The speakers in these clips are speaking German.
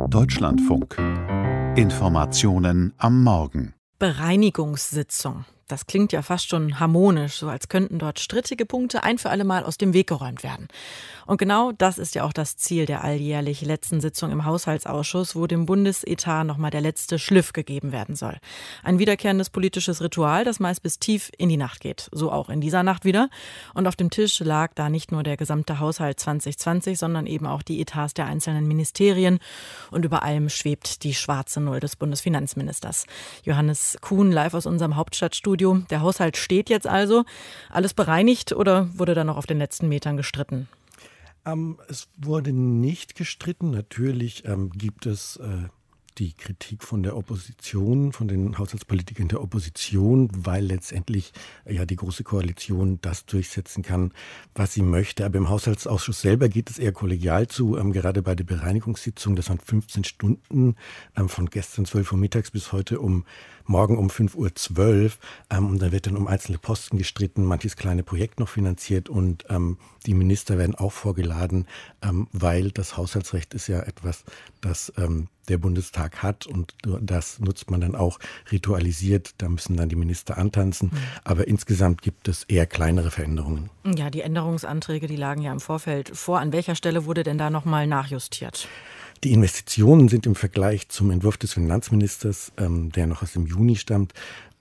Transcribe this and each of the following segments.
Deutschlandfunk. Informationen am Morgen. Bereinigungssitzung. Das klingt ja fast schon harmonisch, so als könnten dort strittige Punkte ein für alle Mal aus dem Weg geräumt werden. Und genau das ist ja auch das Ziel der alljährlich letzten Sitzung im Haushaltsausschuss, wo dem Bundesetat nochmal der letzte Schliff gegeben werden soll. Ein wiederkehrendes politisches Ritual, das meist bis tief in die Nacht geht. So auch in dieser Nacht wieder. Und auf dem Tisch lag da nicht nur der gesamte Haushalt 2020, sondern eben auch die Etats der einzelnen Ministerien. Und über allem schwebt die schwarze Null des Bundesfinanzministers. Johannes Kuhn live aus unserem Hauptstadtstudio. Der Haushalt steht jetzt also. Alles bereinigt oder wurde da noch auf den letzten Metern gestritten? Es wurde nicht gestritten. Natürlich gibt es die Kritik von der Opposition, von den Haushaltspolitikern der Opposition, weil letztendlich ja die Große Koalition das durchsetzen kann, was sie möchte. Aber im Haushaltsausschuss selber geht es eher kollegial zu. Gerade bei der Bereinigungssitzung, das waren 15 Stunden von gestern 12 Uhr mittags bis heute morgen um 5.12 Uhr. Und da wird dann um einzelne Posten gestritten, manches kleine Projekt noch finanziert und die Minister werden auch vorgeladen, weil das Haushaltsrecht ist ja etwas, das der Bundestag hat und das nutzt man dann auch ritualisiert. Da müssen dann die Minister antanzen. Aber insgesamt gibt es eher kleinere Veränderungen. Ja, die Änderungsanträge, die lagen ja im Vorfeld vor. An welcher Stelle wurde denn da nochmal nachjustiert? Die Investitionen sind im Vergleich zum Entwurf des Finanzministers, der noch aus dem Juni stammt,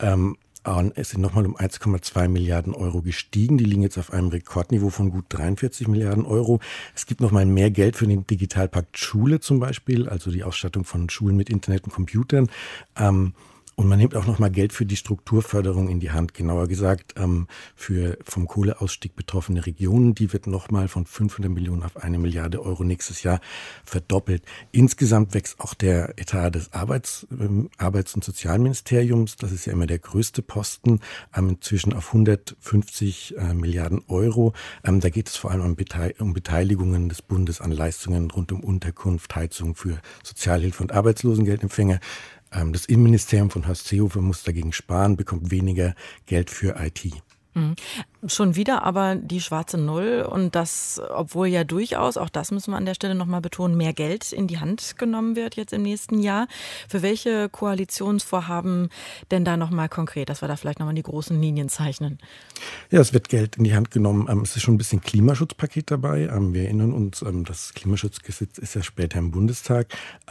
es sind nochmal um 1,2 Milliarden Euro gestiegen. Die liegen jetzt auf einem Rekordniveau von gut 43 Milliarden Euro. Es gibt nochmal mehr Geld für den Digitalpakt Schule zum Beispiel, also die Ausstattung von Schulen mit Internet und Computern. Und man nimmt auch nochmal Geld für die Strukturförderung in die Hand. Genauer gesagt, für vom Kohleausstieg betroffene Regionen. Die wird nochmal von 500 Millionen auf 1 Milliarde Euro nächstes Jahr verdoppelt. Insgesamt wächst auch der Etat des Arbeits- und Sozialministeriums. Das ist ja immer der größte Posten, inzwischen auf 150 Milliarden Euro. Da geht es vor allem um Beteiligungen des Bundes an Leistungen rund um Unterkunft, Heizung für Sozialhilfe und Arbeitslosengeldempfänger. Das Innenministerium von Horst Seehofer muss dagegen sparen, bekommt weniger Geld für IT. Schon wieder aber die schwarze Null und das, obwohl ja durchaus, auch das müssen wir an der Stelle nochmal betonen, mehr Geld in die Hand genommen wird jetzt im nächsten Jahr. Für welche Koalitionsvorhaben denn da nochmal konkret, dass wir da vielleicht nochmal die großen Linien zeichnen? Ja, es wird Geld in die Hand genommen. Es ist schon ein bisschen Klimaschutzpaket dabei. Wir erinnern uns, das Klimaschutzgesetz ist ja später im Bundestag.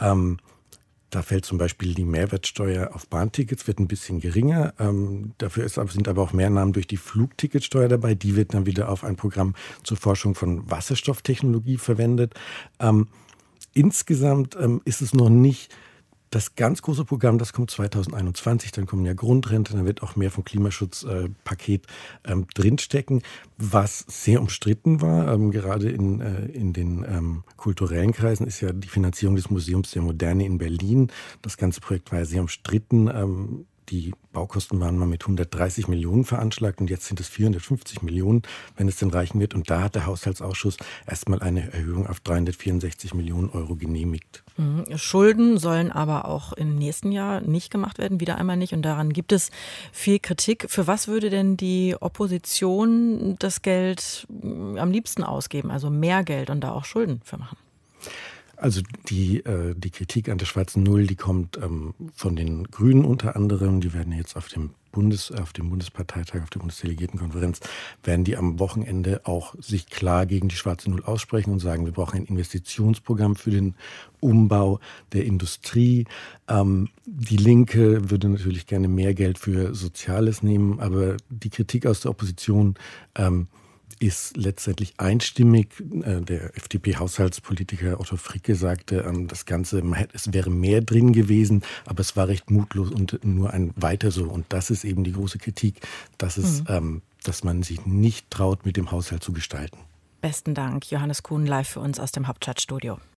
Da fällt zum Beispiel die Mehrwertsteuer auf Bahntickets, wird ein bisschen geringer. Dafür sind aber auch Mehrnahmen durch die Flugticketsteuer dabei. Die wird dann wieder auf ein Programm zur Forschung von Wasserstofftechnologie verwendet. Insgesamt ist es noch nicht das ganz große Programm, das kommt 2021, dann kommen ja Grundrente, dann wird auch mehr vom Klimaschutzpaket drinstecken, was sehr umstritten war. Gerade in den kulturellen Kreisen ist ja die Finanzierung des Museums der Moderne in Berlin. Das ganze Projekt war ja sehr umstritten. Die Baukosten waren mal mit 130 Millionen veranschlagt und jetzt sind es 450 Millionen, wenn es denn reichen wird. Und da hat der Haushaltsausschuss erstmal eine Erhöhung auf 364 Millionen Euro genehmigt. Schulden sollen aber auch im nächsten Jahr nicht gemacht werden, wieder einmal nicht. Und daran gibt es viel Kritik. Für was würde denn die Opposition das Geld am liebsten ausgeben? Also mehr Geld und da auch Schulden für machen? Also die Kritik an der schwarzen Null, die kommt von den Grünen unter anderem. Die werden jetzt auf dem Bundesparteitag, auf der Bundesdelegiertenkonferenz, werden die am Wochenende auch sich klar gegen die schwarze Null aussprechen und sagen, wir brauchen ein Investitionsprogramm für den Umbau der Industrie. Die Linke würde natürlich gerne mehr Geld für Soziales nehmen, aber die Kritik aus der Opposition ist letztendlich einstimmig. Der FDP-Haushaltspolitiker Otto Fricke sagte, das Ganze, es wäre mehr drin gewesen, aber es war recht mutlos und nur ein Weiter so. Und das ist eben die große Kritik, dass man sich nicht traut, mit dem Haushalt zu gestalten. Besten Dank, Johannes Kuhn, live für uns aus dem Hauptstadtstudio.